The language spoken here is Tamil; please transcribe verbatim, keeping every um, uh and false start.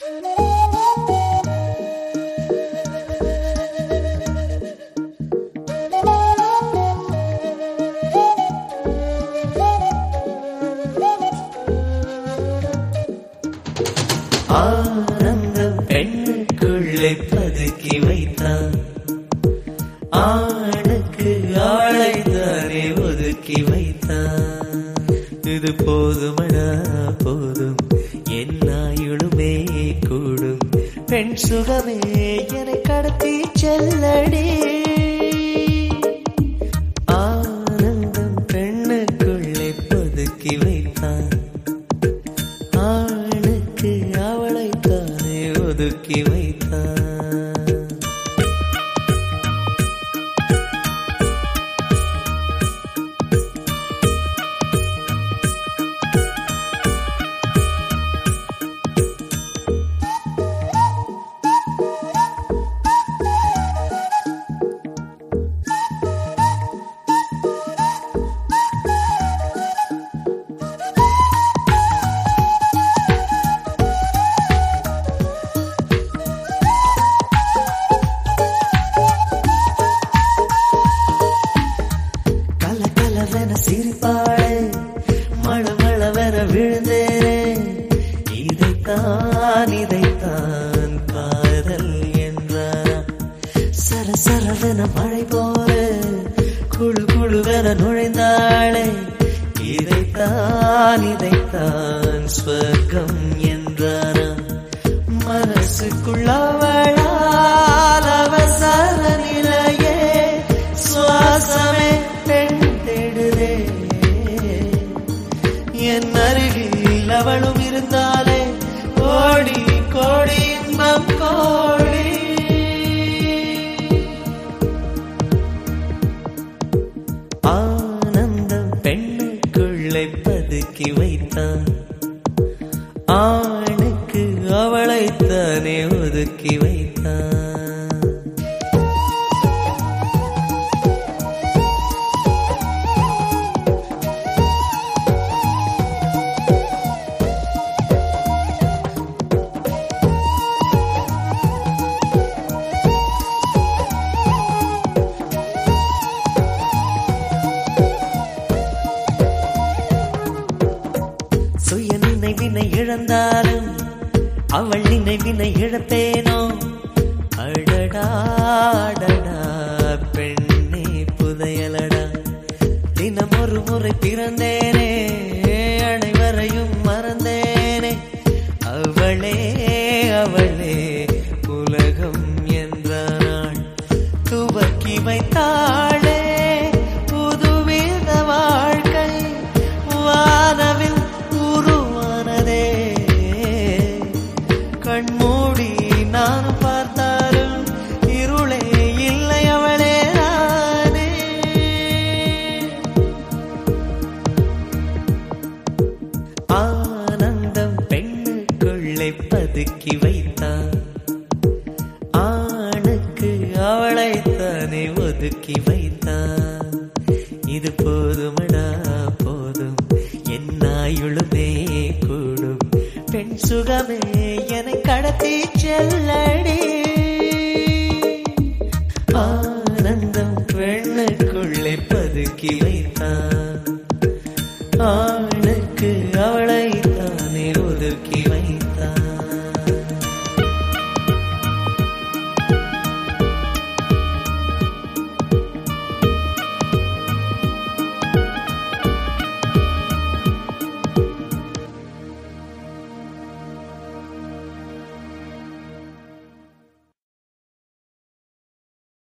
ஆனந்தம் பெண்ணுக்குள்ளே பதுக்கி வைத்தான், ஆணுக்கு ஆளைத்தானே ஒதுக்கி வைத்தான். இது போதுமடா போதும், என் ஆயுளுமே கூடும், பெண் சுகமே என்னை கடத்தி செல்லடி. ஆனந்தம் பெண்ணுக்குள்ளே பதுக்கி வைத்தான், ஆணுக்கு அவளைத்தானே ஒதுக்கி வைத்தான். சிரிப்பாளே மழமளவென விழுந்தேனே, இதைத்தான் இதைத்தான் காதல் என்றான். சரசரவென மழை போல குழு குழுவென நுழைந்தாளே, இதைத்தான் இதைத்தான் ஸ்வர்க்கம் என்றான். மனசுக்குள்ளவளால் அவசர நிலையே சுவாசமே பெண் தேடுதே. என் அருகில் அவளும் இருந்தாலே கோடி கோடி இன்பம் கோடி. ஆனந்தம் பெண்ணுக்குள்ளே பதுக்கி வைத்தான், ஆணுக்கு அவளைத்தானே ஒதுக்கி வைத்தான். சுய நினைவினை இழந்தாலும் அவள் நினைவினை இழப்பேனோ. அடடா அடடா பெண்ணே புதையலடா, தினம் ஒரு முறை பிறந்தேனே அனைவரையும் மறந்தேனே. அவளே அவளே உலகம் என்றாள், துவக்கி வைத்தாளே புதுவித வாழ்க்கை வானவில் உருவானதே. கண்மூடி நான் பார்த்தாலும் இருளே இல்லை அவளே நானே. ஆனந்தம் பெண்ணுக்குள்ளே பதுக்கி வைத்தான், ஆணுக்கு அவளைத்தானே ஒதுக்கி வைத்தான். இது போதுமடா போதும், என் ஆயுளுமே கூடும், பெண் சுகமே என்னை கடத்தி செல்லடி. ஆ